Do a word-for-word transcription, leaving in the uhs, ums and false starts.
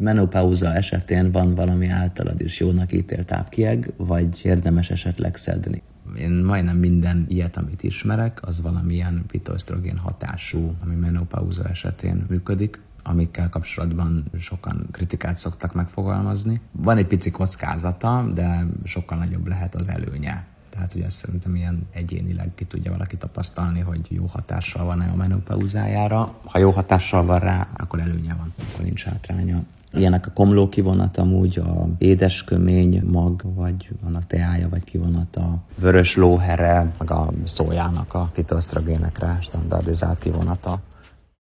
Menopauza esetén van valami általad is jónak ítélt tápkieg, vagy érdemes esetleg szedni? Én majdnem minden ilyet, amit ismerek, az valamilyen fitoösztrogén hatású, ami menopauza esetén működik, amikkel kapcsolatban sokan kritikát szoktak megfogalmazni. Van egy pici kockázata, de sokkal nagyobb lehet az előnye. Tehát ugye szerintem ilyen egyénileg ki tudja valaki tapasztalni, hogy jó hatással van-e a menopauzájára. Ha jó hatással van rá, akkor előnye van, akkor nincs hátránya. Ilyenek a komló kivonat, amúgy a édeskömény mag, vagy annak teája, vagy kivonat, a vörös lóhere, meg a szójának a fitoösztrogénekre standardizált kivonata.